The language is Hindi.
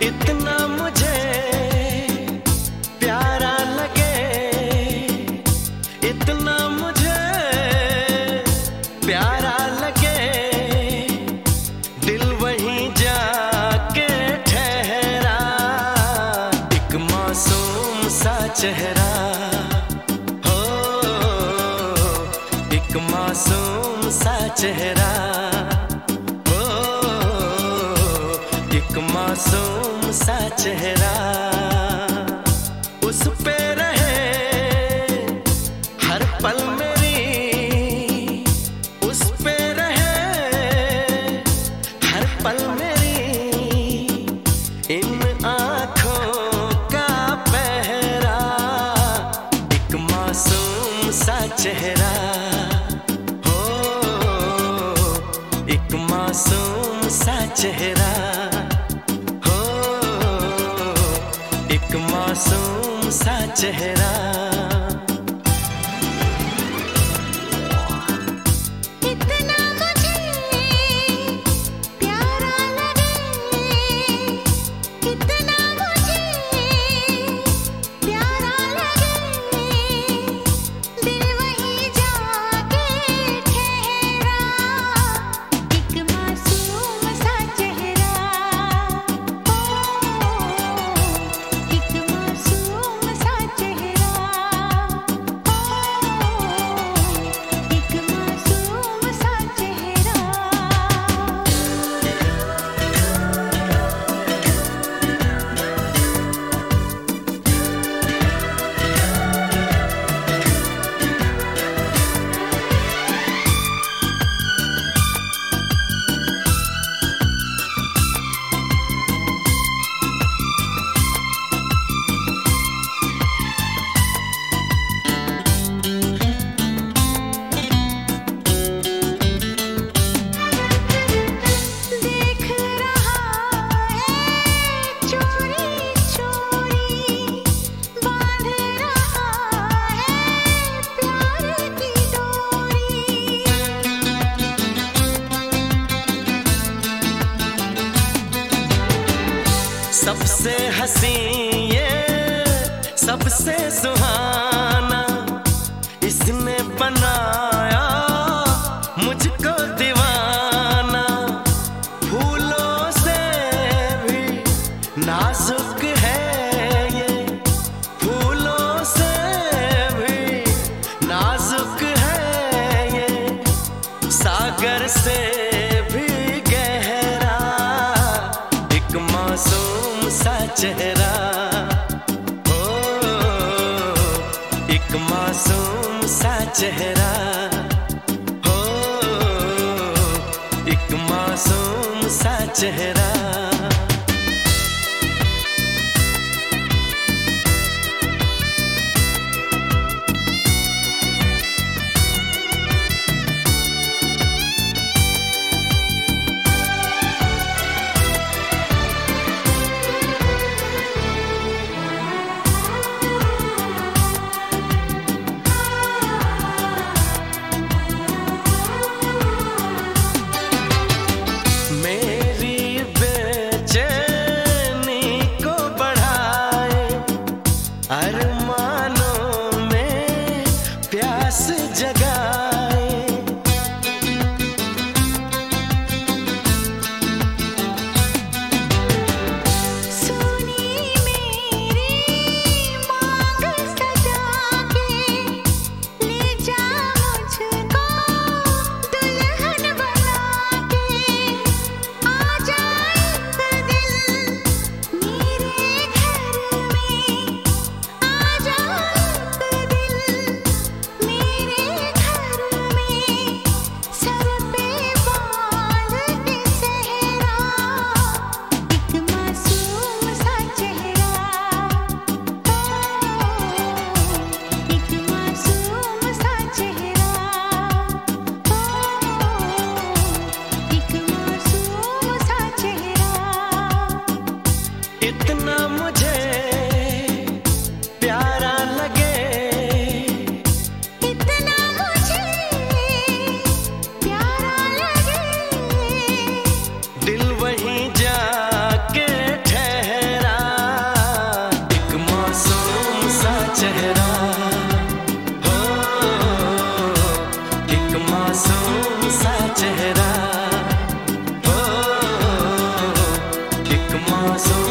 इतना मुझे प्यारा लगे, इतना मुझे प्यारा लगे, दिल वहीं जाके ठहरा। एक मासूम सा चेहरा हो, एक मासूम सा चेहरा हो, एक मासूम सा चेहरा। उस पे रहे हर पल मेरी, उस पे रहे हर पल मेरी, इन आँखों का पहरा। एक मासूम सा चेहरा हो, एक मासूम सा चेहरा हो, एक मासूम सा चेहरा। इतना मुझे प्यारा लगे, इतना मुझे प्यारा लगे, दिल वहीं जाके ठहरा। एक मासूम सा चेहरा हो, एक मासूम सा चेहरा हो, एक मासूम सा चेहरा। देख रहा है चोरी चोरी, बांध रहा है प्यार की डोरी। सबसे हसी ये सबसे सुहाना, इसने बनाया मुझको दीवाना। फूलों से भी नाजुक है ये, फूलों से भी नाजुक है ये, सागर से भी गहरा। एक मासूम सा चेहरा हो, एक मासूम सा चेहरा हो, एक मासूम सा चेहरा। मेरी बेचैनी मासूम